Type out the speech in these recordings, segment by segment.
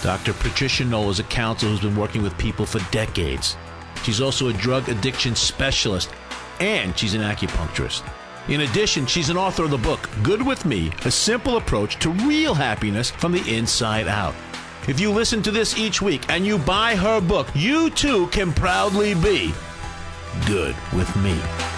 Dr. Patricia Knoll is a counselor who's been working with people for decades. She's also a drug addiction specialist, and she's an acupuncturist. In addition, she's an author of the book, Good With Me, A Simple Approach to Real Happiness from the Inside Out. If you listen to this each week and you buy her book, you too can proudly be good with me.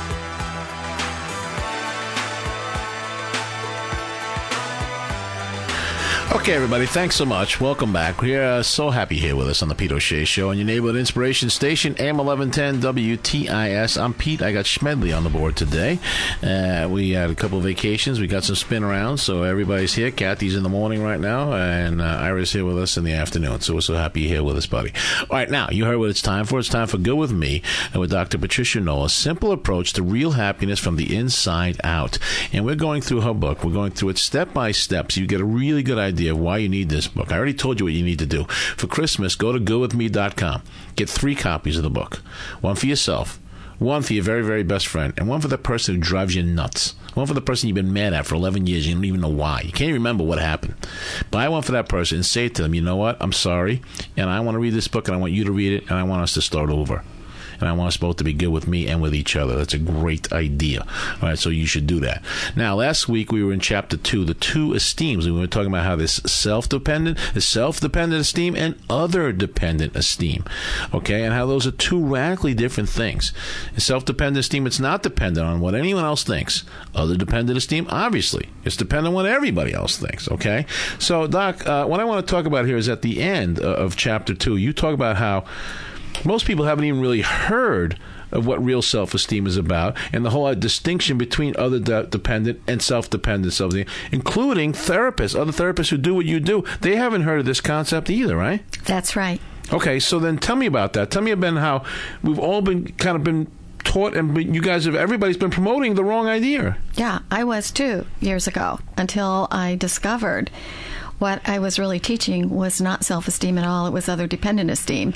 Okay, everybody, thanks so much. Welcome back. We're so happy here with us on the Pete O'Shea Show on your neighborhood inspiration station, AM 1110 WTIS. I'm Pete. I got Schmedley on the board today. We had a couple of vacations. We got some spin arounds, so everybody's here. Kathy's in the morning right now, and Ira's here with us in the afternoon. So we're so happy you're here with us, buddy. All right, now, you heard what it's time for. It's time for Good With Me and with Dr. Patricia Knoll, a simple approach to real happiness from the inside out. And we're going through her book. We're going through it step by step, so you get a really good idea of why you need this book. I already told you what you need to do. For Christmas, go to goodwithme.com. Get 3 copies of the book. One for yourself, one for your very, very best friend, and one for the person who drives you nuts. One for the person you've been mad at for 11 years. You don't even know why. You can't even remember what happened. Buy one for that person and say to them, you know what? I'm sorry, and I want to read this book, and I want you to read it, and I want us to start over. And I want us both to be good with me and with each other. That's a great idea. All right, so you should do that. Now, last week we were in Chapter 2, the 2 esteems. We were talking about how this self-dependent esteem and other-dependent esteem, okay, and how those are 2 radically different things. In self-dependent esteem, it's not dependent on what anyone else thinks. Other-dependent esteem, obviously, it's dependent on what everybody else thinks, okay? So, Doc, what I want to talk about here is at the end of Chapter 2, you talk about how most people haven't even really heard of what real self-esteem is about and the whole distinction between other-dependent and self-dependent self-esteem, including therapists, other therapists who do what you do. They haven't heard of this concept either, right? That's right. Okay, so then tell me about that. Tell me about how we've all been taught, and you guys everybody's been promoting the wrong idea. Yeah, I was too years ago until I discovered what I was really teaching was not self-esteem at all. It was other-dependent esteem.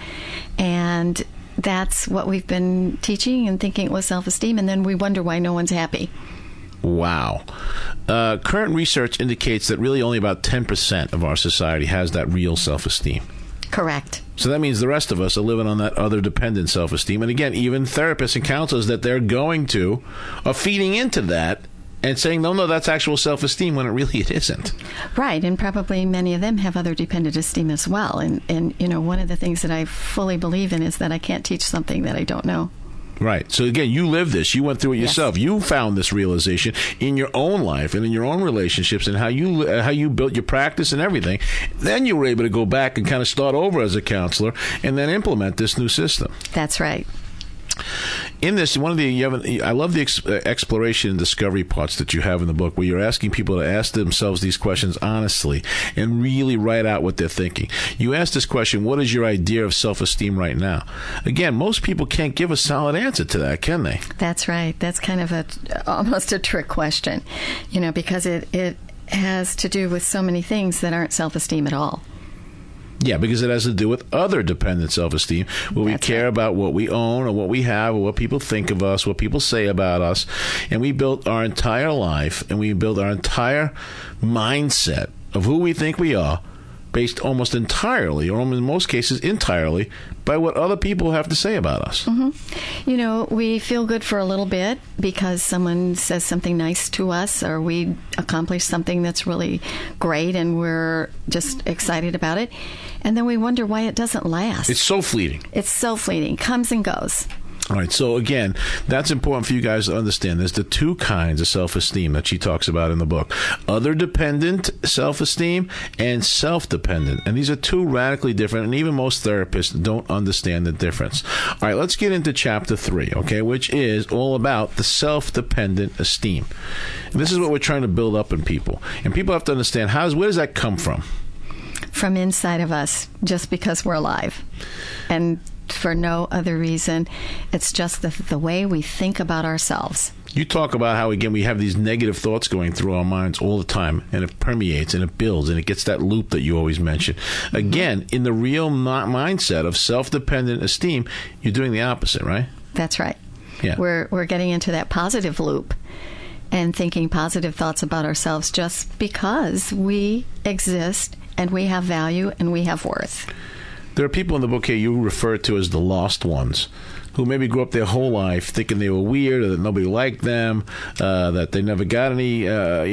And that's what we've been teaching and thinking it was self-esteem, and then we wonder why no one's happy. Wow. Current research indicates that really only about 10% of our society has that real self-esteem. Correct. So that means the rest of us are living on that other-dependent self-esteem. And again, even therapists and counselors that they're going to are feeding into that and saying, no, that's actual self-esteem when it isn't. Right, and probably many of them have other dependent esteem as well. And you know, one of the things that I fully believe in is that I can't teach something that I don't know. Right. So again, you lived this. You went through it yourself. Yes. You found this realization in your own life and in your own relationships and how you built your practice and everything. Then you were able to go back and kind of start over as a counselor and then implement this new system. That's right. In this, I love the exploration and discovery parts that you have in the book, where you're asking people to ask themselves these questions honestly and really write out what they're thinking. You ask this question, what is your idea of self-esteem right now? Again, most people can't give a solid answer to that, can they? That's right. That's kind of almost a trick question, because it has to do with so many things that aren't self-esteem at all. Yeah, because it has to do with other dependent self-esteem, where we care about what we own or what we have or what people think of us, what people say about us. And we built our entire life and we built our entire mindset of who we think we are based almost entirely, or in most cases entirely, by what other people have to say about us. Mm-hmm. We feel good for a little bit because someone says something nice to us, or we accomplish something that's really great and we're just excited about it. And then we wonder why it doesn't last. It's so fleeting. It's so fleeting. Comes and goes. All right, so again, that's important for you guys to understand. There's the 2 kinds of self-esteem that she talks about in the book. Other-dependent self-esteem and self-dependent. And these are 2 radically different, and even most therapists don't understand the difference. All right, let's get into Chapter 3, okay, which is all about the self-dependent esteem. And this is what we're trying to build up in people. And people have to understand, where does that come from? From inside of us, just because we're alive. And for no other reason. It's just the way we think about ourselves. You talk about how, again, we have these negative thoughts going through our minds all the time, and it permeates and it builds, and it gets that loop that you always mention. Again, in the real mindset of self-dependent esteem, you're doing the opposite, right? That's right. Yeah. We're getting into that positive loop and thinking positive thoughts about ourselves just because we exist and we have value, and we have worth. There are people in the book here you refer to as the lost ones, who maybe grew up their whole life thinking they were weird, or that nobody liked them, that they never got any,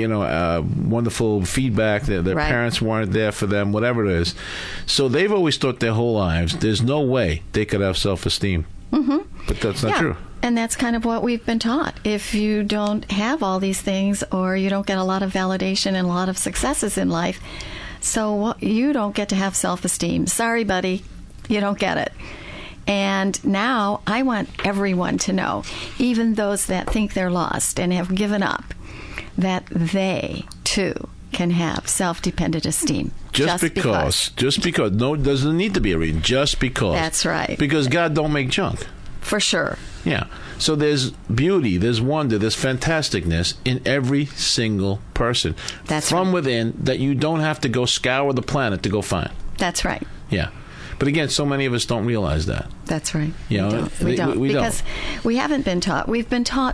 wonderful feedback, that their parents weren't there for them, whatever it is. So they've always thought their whole lives there's no way they could have self-esteem. Mm-hmm. But that's not true. And that's kind of what we've been taught. If you don't have all these things, or you don't get a lot of validation and a lot of successes in life, so you don't get to have self-esteem. Sorry, buddy, you don't get it. And now I want everyone to know, even those that think they're lost and have given up, that they, too, can have self-dependent esteem. Just because. No, doesn't need to be a reason. Just because. That's right. Because God don't make junk. For sure. Yeah. So there's beauty, there's wonder, there's fantasticness in every single person. That's from right. within, that you don't have to go scour the planet to go find. That's right. Yeah. But again, so many of us don't realize that. That's right. You know, we don't. We because don't. we haven't been taught. We've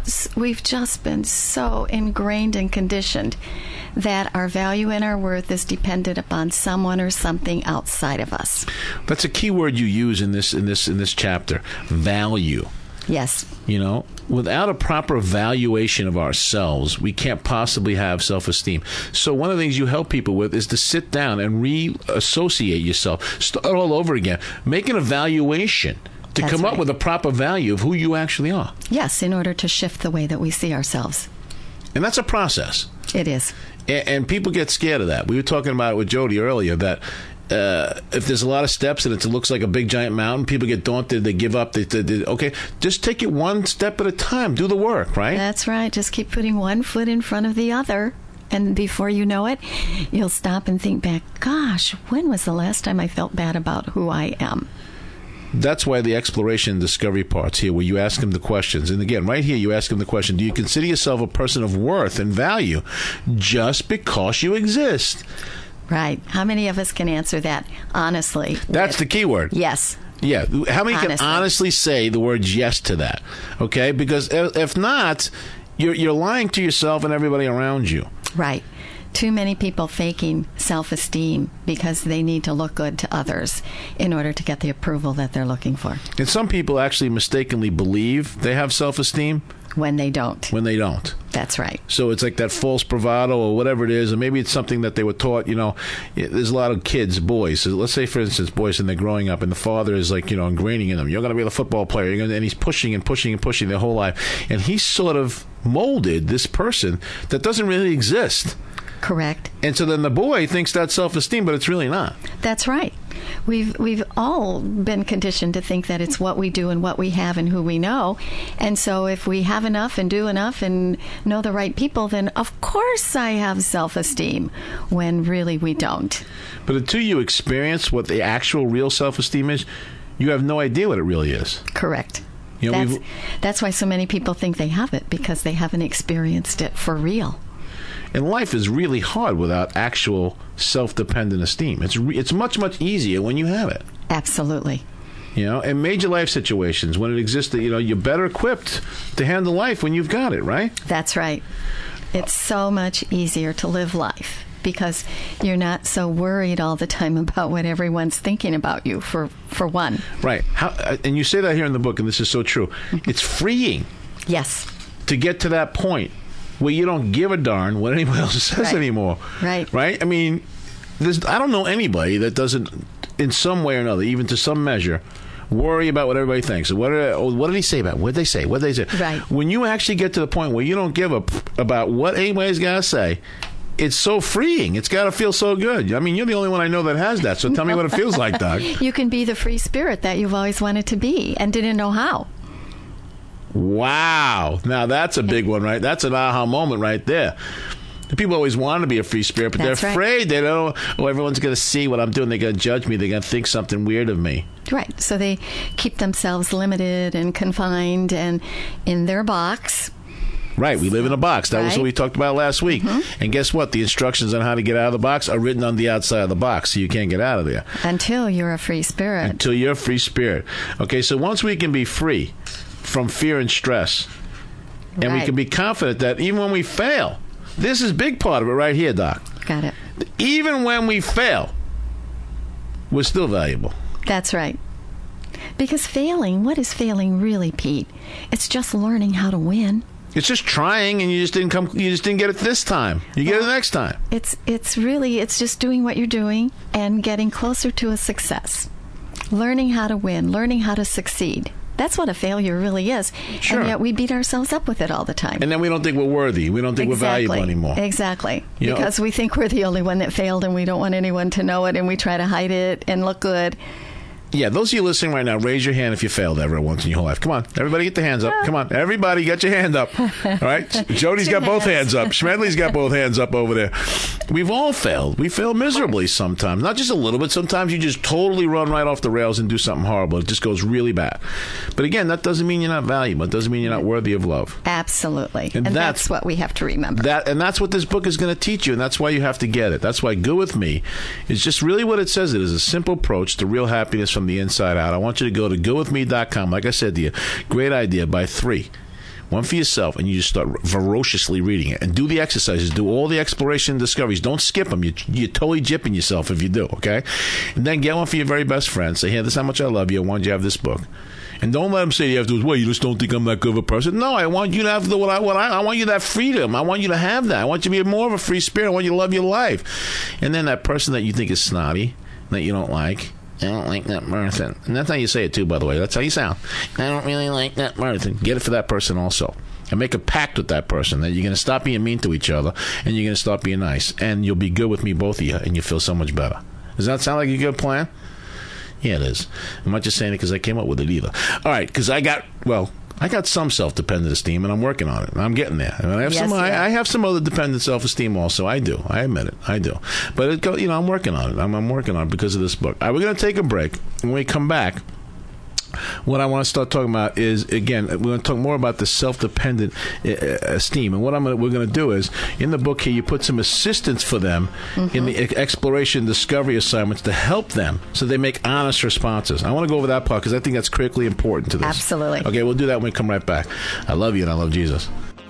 just been so ingrained and conditioned that our value and our worth is dependent upon someone or something outside of us. That's a key word you use in this chapter. Value. Yes. You know, without a proper valuation of ourselves, we can't possibly have self-esteem. So one of the things you help people with is to sit down and reassociate yourself. Start all over again. Make an evaluation to come up with a proper value of who you actually are. Yes, in order to shift the way that we see ourselves. And that's a process. It is. And people get scared of that. We were talking about it with Jody earlier, that if there's a lot of steps and it looks like a big giant mountain, people get daunted, they give up. Okay, just take it one step at a time. Do the work, right? That's right. Just keep putting one foot in front of the other. And before you know it, you'll stop and think back, gosh, when was the last time I felt bad about who I am? That's why the exploration and discovery parts here, where you ask them the questions. And again, right here, you ask them the question, do you consider yourself a person of worth and value just because you exist? Right. How many of us can answer that honestly? That's the key word. Yes. Yeah. How many can honestly say the words yes to that? Okay? Because if not, you're lying to yourself and everybody around you. Right. Too many people faking self-esteem because they need to look good to others in order to get the approval that they're looking for. And some people actually mistakenly believe they have self-esteem. When they don't. When they don't. That's right. So it's like that false bravado or whatever it is, and maybe it's something that they were taught, you know. There's a lot of kids, boys. So let's say, for instance, boys, and they're growing up, and the father is like, you know, ingraining in them, you're going to be a football player, and he's pushing and pushing and pushing their whole life. And he's sort of molded this person that doesn't really exist. Correct. And so then the boy thinks that's self-esteem, but it's really not. That's right. We've all been conditioned to think that it's what we do and what we have and who we know. And so if we have enough and do enough and know the right people, then of course I have self-esteem, when really we don't. But until you experience what the actual real self-esteem is, you have no idea what it really is. Correct. You know, that's why so many people think they have it, because they haven't experienced it for real. And life is really hard without actual self-dependent esteem. It's much, much easier when you have it. Absolutely. You know, in major life situations, when it exists, you know, you're better equipped to handle life when you've got it, right? That's right. It's so much easier to live life because you're not so worried all the time about what everyone's thinking about you, for one. Right. And you say that here in the book, and this is so true. It's freeing. Yes. To get to that point where you don't give a darn what anybody else says anymore. Right. Right? I mean, I don't know anybody that doesn't, in some way or another, even to some measure, worry about what everybody thinks. What did he say about it? What did they say? What did they say? Right. When you actually get to the point where you don't give a about what anybody's got to say, it's so freeing. It's got to feel so good. I mean, you're the only one I know that has that, so tell me what it feels like, Doc. You can be the free spirit that you've always wanted to be and didn't know how. Wow. Now, that's a big one, right? That's an aha moment right there. People always want to be a free spirit, but they're afraid. Right. They don't, everyone's going to see what I'm doing. They're going to judge me. They're going to think something weird of me. Right. So they keep themselves limited and confined and in their box. Right. We live in a box. That was what we talked about last week. Mm-hmm. And guess what? The instructions on how to get out of the box are written on the outside of the box, so you can't get out of there. Until you're a free spirit. Until you're a free spirit. Okay, so once we can be free from fear and stress, and we can be confident that even when we fail, this is a big part of it right here, Doc. Got it. Even when we fail, we're still valuable. That's right. Because failing, what is failing really, Pete? It's just learning how to win. It's just trying, and you just didn't get it this time. You get it next time. It's just doing what you're doing and getting closer to a success. Learning how to win, learning how to succeed. That's what a failure really is. Sure. And yet we beat ourselves up with it all the time. And then we don't think we're worthy. We don't think we're valuable anymore. Exactly. You because we think we're the only one that failed, and we don't want anyone to know it, and we try to hide it and look good. Yeah, those of you listening right now, raise your hand if you failed ever once in your whole life. Come on, everybody get the hands up. Come on, everybody get your hand up. All right? Jody's got both hands up. Schmedley's got both hands up over there. We've all failed. We fail miserably sometimes. Not just a little bit. Sometimes you just totally run right off the rails and do something horrible. It just goes really bad. But again, that doesn't mean you're not valuable. It doesn't mean you're not worthy of love. Absolutely. And that's what we have to remember. And that's what this book is going to teach you, and that's why you have to get it. That's why Go With Me is just really what it says. It is a simple approach to real happiness from the inside out. I want you to go to gowithme.com. Like I said to you, great idea. Buy 3. One for yourself, and you just start ferociously reading it. And do the exercises. Do all the exploration and discoveries. Don't skip them. You're totally gypping yourself if you do, okay? And then get one for your very best friend. Say, hey, this is how much I love you. I want you to have this book. And don't let them say you have to, well, you just don't think I'm that good of a person. No, I want you to have I want you to have freedom. I want you to have that. I want you to be more of a free spirit. I want you to love your life. And then that person that you think is snotty, that you don't like, I don't like that person. And that's how you say it, too, by the way. That's how you sound. I don't really like that person. Get it for that person also. And make a pact with that person that you're going to stop being mean to each other and you're going to start being nice. And you'll be good with me, both of you, and you feel so much better. Does that sound like a good plan? Yeah, it is. I'm not just saying it because I came up with it either. All right, because I got some self-dependent esteem, and I'm working on it. I'm getting there. I have some other dependent self-esteem also. I do. I admit it. I do. But I'm working on it. I'm working on it because of this book. All right, we're going to take a break. When we come back, what I want to start talking about is, again, we're going to talk more about the self-dependent esteem. And what we're going to do is, in the book here, you put some assistance for them in the exploration discovery assignments to help them so they make honest responses. I want to go over that part because I think that's critically important to this. Absolutely. Okay, we'll do that when we come right back. I love you and I love Jesus.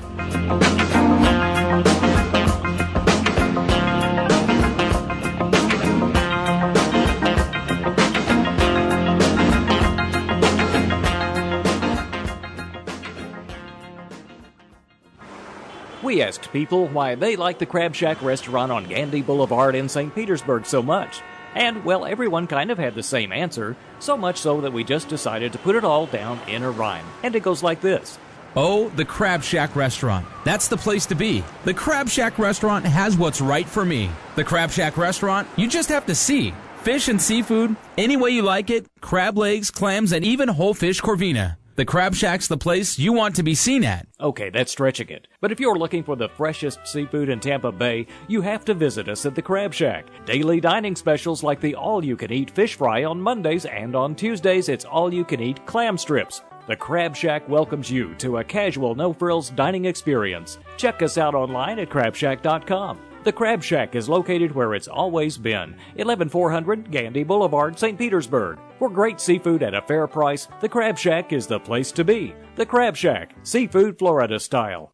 We asked people why they like the Crab Shack restaurant on Gandy Boulevard in St. Petersburg so much. And, well, everyone kind of had the same answer, so much so that we just decided to put it all down in a rhyme. And it goes like this. Oh, the Crab Shack restaurant. That's the place to be. The Crab Shack restaurant has what's right for me. The Crab Shack restaurant, you just have to see. Fish and seafood, any way you like it, crab legs, clams, and even whole fish corvina. The Crab Shack's the place you want to be seen at. Okay, that's stretching it. But if you're looking for the freshest seafood in Tampa Bay, you have to visit us at the Crab Shack. Daily dining specials like the all-you-can-eat fish fry on Mondays, and on Tuesdays it's all-you-can-eat clam strips. The Crab Shack welcomes you to a casual, no-frills dining experience. Check us out online at crabshack.com. The Crab Shack is located where it's always been, 11400 Gandy Boulevard, St. Petersburg. For great seafood at a fair price, the Crab Shack is the place to be. The Crab Shack, seafood Florida style.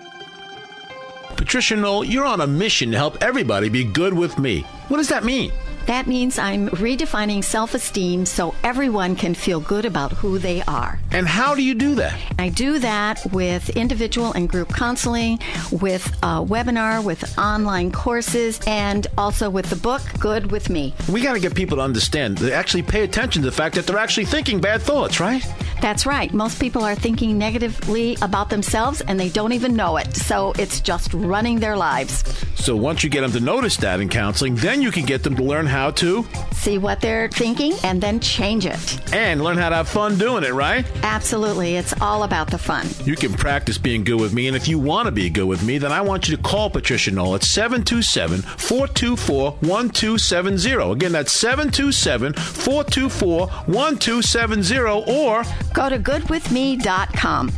Patricia Knoll, you're on a mission to help everybody be good with me. What does that mean? That means I'm redefining self-esteem so everyone can feel good about who they are. And how do you do that? I do that with individual and group counseling, with a webinar, with online courses, and also with the book, Good With Me. We got to get people to understand, they actually pay attention to the fact that they're actually thinking bad thoughts, right? That's right. Most people are thinking negatively about themselves, and they don't even know it. So it's just running their lives. So once you get them to notice that in counseling, then you can get them to learn how to see what they're thinking and then change it. And learn how to have fun doing it, right? Absolutely. It's all about the fun. You can practice being good with me, and if you want to be good with me, then I want you to call Patricia Knoll at 727-424-1270. Again, that's 727-424-1270, or go to goodwithme.com.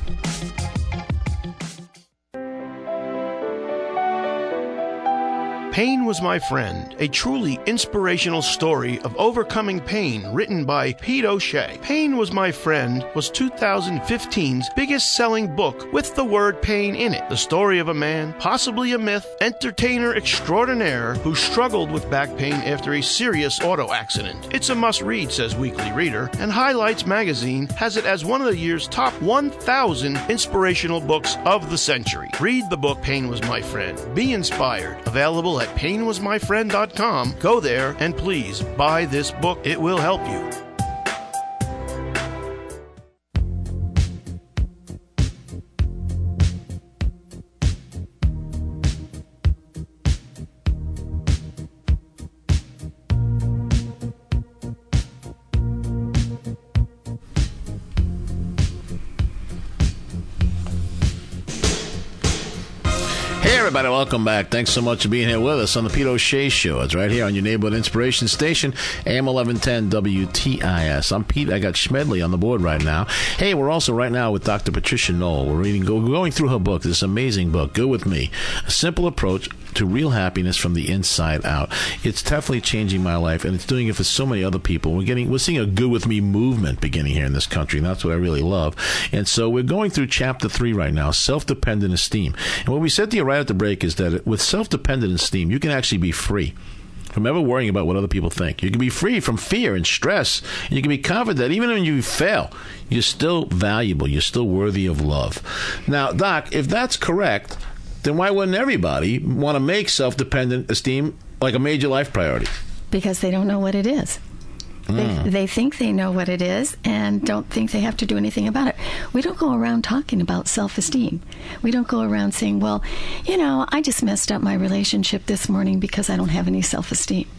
Pain Was My Friend, a truly inspirational story of overcoming pain written by Pete O'Shea. Pain Was My Friend was 2015's biggest-selling book with the word pain in it. The story of a man, possibly a myth, entertainer extraordinaire who struggled with back pain after a serious auto accident. It's a must-read, says Weekly Reader, and Highlights magazine has it as one of the year's top 1,000 inspirational books of the century. Read the book Pain Was My Friend. Be inspired. Available at painwasmyfriend.com. Go there and please buy this book. It will help you. Everybody, welcome back. Thanks so much for being here with us on the Pete O'Shea Show. It's right here on your neighborhood inspiration station, AM 1110 WTIS. I'm Pete. I got Schmedley on the board right now. Hey, we're also right now with Dr. Patricia Knoll. We're going through her book, this amazing book, Good With Me, A Simple Approach to Real Happiness from the Inside Out. It's definitely changing my life, and it's doing it for so many other people. We're seeing a Good With Me movement beginning here in this country, and that's what I really love. And so we're going through Chapter 3 right now, Self-Dependent Esteem. And what we said to you right at the break is that with self-dependent esteem, you can actually be free from ever worrying about what other people think. You can be free from fear and stress, and you can be confident that even when you fail, you're still valuable, you're still worthy of love. Now, Doc, if that's correct, then why wouldn't everybody want to make self-dependent esteem like a major life priority? Because they don't know what it is. They think they know what it is and don't think they have to do anything about it. We don't go around talking about self-esteem. We don't go around saying, well, I just messed up my relationship this morning because I don't have any self-esteem.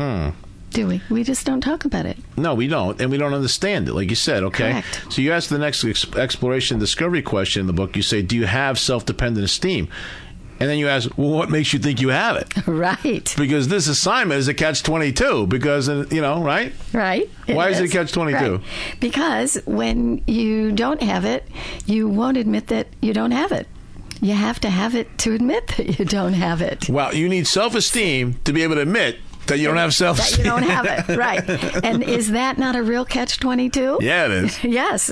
Do we? We just don't talk about it. No, we don't, and we don't understand it, like you said, okay? Correct. So you ask the next exploration discovery question in the book. You say, do you have self-dependent esteem? And then you ask, well, what makes you think you have it? Right. Because this assignment is a catch-22. Because, right? Right. Why is it a catch-22? Right. Because when you don't have it, you won't admit that you don't have it. You have to have it to admit that you don't have it. Well, you need self-esteem to be able to admit that you don't have self-esteem. That you don't have it, right. And is that not a real catch-22? Yeah, it is. Yes.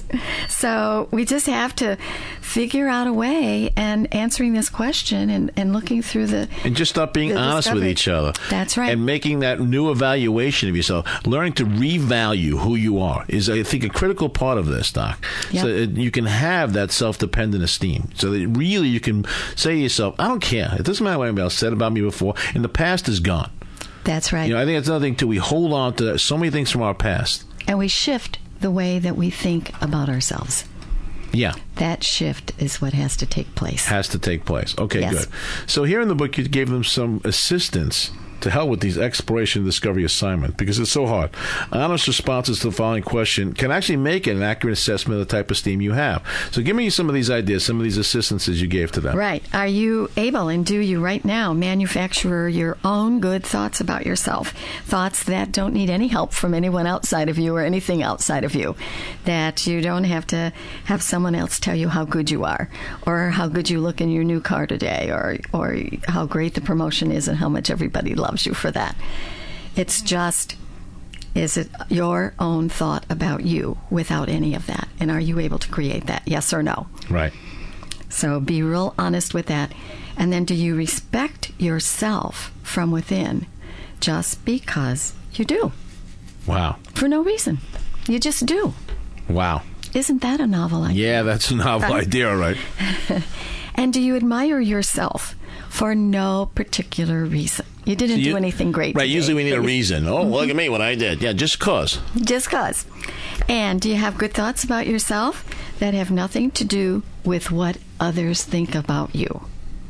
So we just have to figure out a way and answering this question and looking through the... And just stop being honest with each other. That's right. And making that new evaluation of yourself. Learning to revalue who you are is, I think, a critical part of this, Doc. Yep. So you can have that self-dependent esteem. So that really you can say to yourself, I don't care. It doesn't matter what anybody else said about me before. And the past is gone. That's right. I think that's another thing, too. We hold on to so many things from our past. And we shift the way that we think about ourselves. Yeah. That shift is what has to take place. Has to take place. Okay, yes. Good. So here in the book, you gave them some assistance to help with these exploration and discovery assignment because it's so hard. Honest responses to the following question can actually make an accurate assessment of the type of esteem you have. So give me some of these ideas, some of these assistances you gave to them. Right. Are you able, and do you right now, manufacture your own good thoughts about yourself? Thoughts that don't need any help from anyone outside of you or anything outside of you. That you don't have to have someone else tell you how good you are or how good you look in your new car today or how great the promotion is and how much everybody loves you for that. It's just, is it your own thought about you without any of that? And are you able to create that? Yes or no? Right. So be real honest with that. And then do you respect yourself from within just because you do? Wow. For no reason. You just do. Wow. Isn't that a novel idea? Yeah, that's a novel idea, all right. And do you admire yourself for no particular reason? You didn't do anything great Right, today. usually we need a reason. Oh, look at me, what I did. Yeah, just cause. Just cause. And do you have good thoughts about yourself that have nothing to do with what others think about you?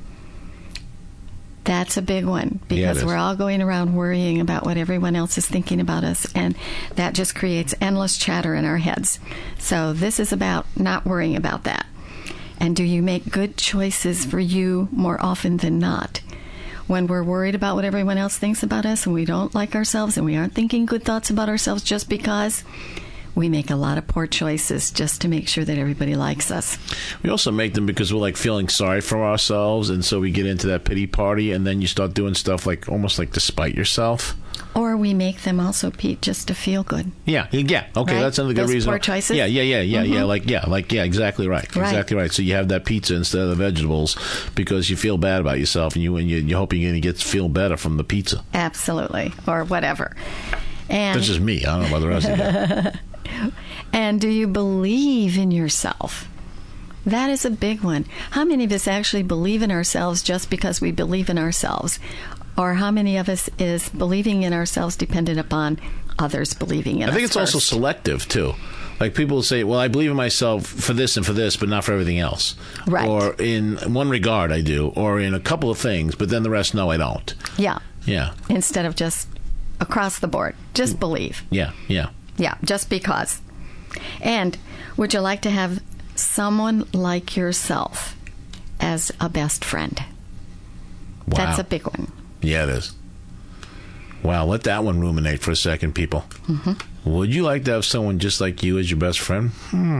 That's a big one because we're all going around worrying about what everyone else is thinking about us, and that just creates endless chatter in our heads. So this is about not worrying about that. And do you make good choices for you more often than not? When we're worried about what everyone else thinks about us and we don't like ourselves and we aren't thinking good thoughts about ourselves just because, we make a lot of poor choices just to make sure that everybody likes us. We also make them because we're like feeling sorry for ourselves, and so we get into that pity party, and then you start doing stuff like almost like to spite yourself. Or we make them also, Pete, just to feel good. Yeah. Okay, right? That's another good Those reason. Poor choices. Yeah. Exactly right. Exactly right. So you have that pizza instead of the vegetables because you feel bad about yourself, and you're hoping you're going to feel better from the pizza. Absolutely, or whatever. And that's just me. I don't know about the rest of you. And do you believe in yourself? That is a big one. How many of us actually believe in ourselves just because we believe in ourselves? Or how many of us is believing in ourselves dependent upon others believing in us? I think it's first? also selective, too. Like people say, well, I believe in myself for this and for this, but not for everything else. Right. Or in one regard, I do. Or in a couple of things, but then the rest, no, I don't. Yeah. Yeah. Instead of just across the board. Just believe. Yeah. Yeah, just because. And would you like to have someone like yourself as a best friend? Wow. That's a big one. Yeah, it is. Wow, let that one ruminate for a second, people. Mm-hmm. Would you like to have someone just like you as your best friend?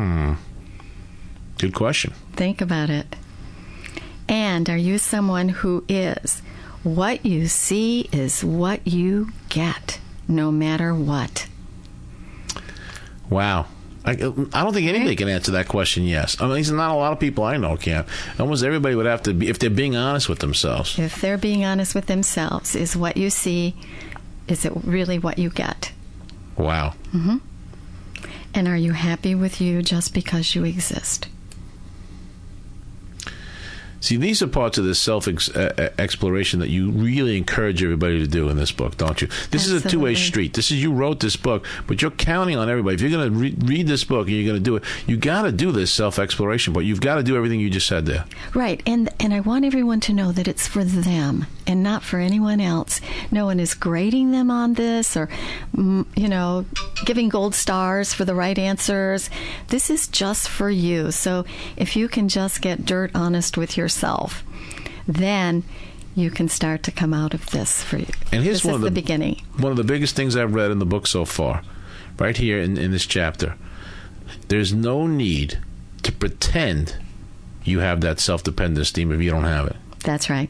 Good question. Think about it. And are you someone who is what you see is what you get, no matter what? Wow. I don't think anybody can answer that question yes. I mean, there's not a lot of people I know can. Almost everybody would have to be, if they're being honest with themselves. If they're being honest with themselves, is what you see, is it really what you get? Wow. Mm-hmm. And are you happy with you just because you exist? See, these are parts of this self-exploration that you really encourage everybody to do in this book, don't you? This Absolutely. is a two-way street. You wrote this book, but you're counting on everybody. If you're going to read this book and you're going to do it, you got to do this self-exploration, but you've got to do everything you just said there. Right, and I want everyone to know that it's for them and not for anyone else. No one is grading them on this or, giving gold stars for the right answers. This is just for you. So if you can just get dirt honest with yourself, then you can start to come out of this for you. And here's this is the beginning. One of the biggest things I've read in the book so far, right here in this chapter. There's no need to pretend you have that self-dependent esteem if you don't have it. That's right.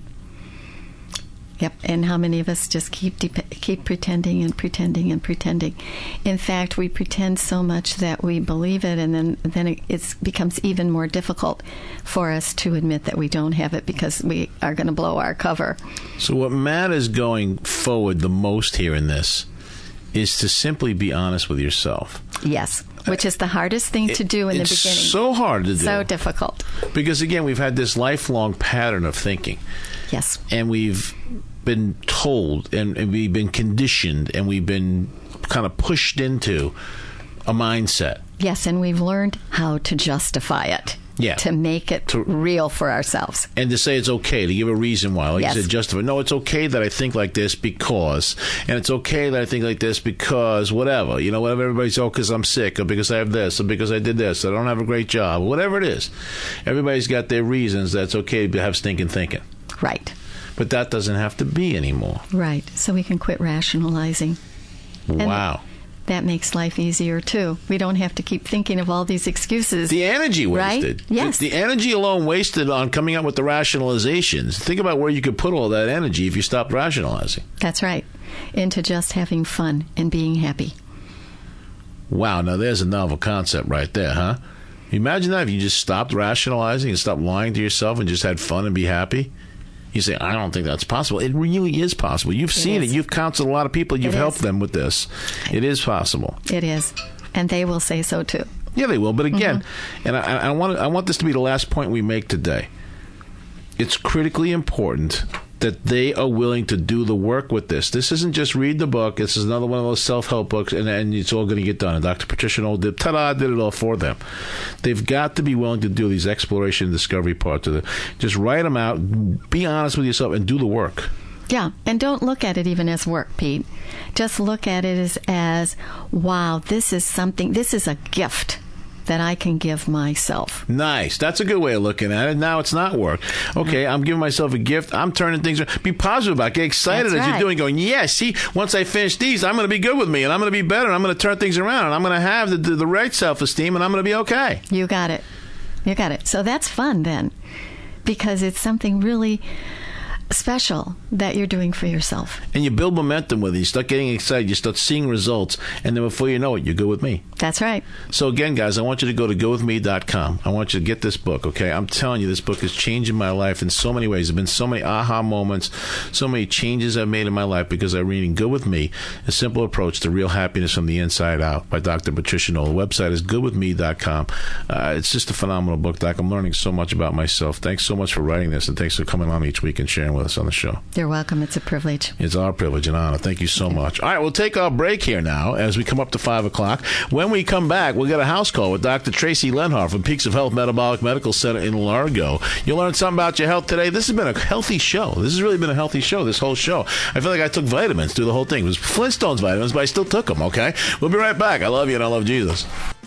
Yep, and how many of us just keep pretending and pretending and pretending? In fact, we pretend so much that we believe it, and then it becomes even more difficult for us to admit that we don't have it because we are going to blow our cover. So what matters going forward the most here in this is to simply be honest with yourself. Yes, which is the hardest thing to do in the beginning. It's so hard to do. So difficult. Because, again, we've had this lifelong pattern of thinking. Yes. And we've been told and we've been conditioned and we've been kind of pushed into a mindset. Yes, and we've learned how to justify it. Yeah. To make it real for ourselves. And to say it's okay, to give a reason why. Like yes. you said, justify. No, it's okay that I think like this because, and it's okay that I think like this because whatever. Whatever everybody's, because I'm sick, or because I have this, or because I did this, I don't have a great job, whatever it is. Everybody's got their reasons that's okay to have stinking thinking. Right. But that doesn't have to be anymore. Right. So we can quit rationalizing. Wow. And that makes life easier, too. We don't have to keep thinking of all these excuses. The energy wasted. Right? Yes. The energy alone wasted on coming up with the rationalizations. Think about where you could put all that energy if you stopped rationalizing. That's right. Into just having fun and being happy. Wow. Now, there's a novel concept right there, huh? Imagine that if you just stopped rationalizing and stopped lying to yourself and just had fun and be happy. You say, I don't think that's possible. It really is possible. You've seen it. You've counseled a lot of people. You've helped them with this. It is possible. It is. And they will say so, too. Yeah, they will. But again, and I want this to be the last point we make today. It's critically important that they are willing to do the work with this. This isn't just read the book. This is another one of those self-help books, and it's all going to get done. And Dr. Patricia Knoll did it all for them. They've got to be willing to do these exploration and discovery parts of it. Just write them out, be honest with yourself, and do the work. Yeah, and don't look at it even as work, Pete. Just look at it as wow, this is something, this is a gift that I can give myself. Nice. That's a good way of looking at it. Now it's not work. Okay, I'm giving myself a gift. I'm turning things around. Be positive about it. Get excited as you're doing, going, yes, see, once I finish these, I'm going to be good with me, and I'm going to be better, and I'm going to turn things around, and I'm going to have the right self-esteem, and I'm going to be okay. You got it. You got it. So that's fun then, because it's something really special that you're doing for yourself. And you build momentum with it. You start getting excited. You start seeing results. And then before you know it, you're good with me. That's right. So again, guys, I want you to go to gowithme.com. I want you to get this book, okay? I'm telling you, this book is changing my life in so many ways. There have been so many aha moments, so many changes I've made in my life because I'm reading Good With Me, A Simple Approach to Real Happiness from the Inside Out by Dr. Patricia Knoll. The website is gowithme.com. It's just a phenomenal book, Doc. I'm learning so much about myself. Thanks so much for writing this, and thanks for coming on each week and sharing with us on the show. You're welcome. It's a privilege. It's our privilege and honor. Thank you so much. All right, we'll take our break here now as we come up to 5 o'clock. When we come back, we'll get a house call with Dr. Tracy Lenhart from Peaks of Health Metabolic Medical Center in Largo. You'll learn something about your health today. This has been a healthy show. This has really been a healthy show, this whole show. I feel like I took vitamins through the whole thing. It was Flintstones vitamins, but I still took them, okay? We'll be right back. I love you and I love Jesus.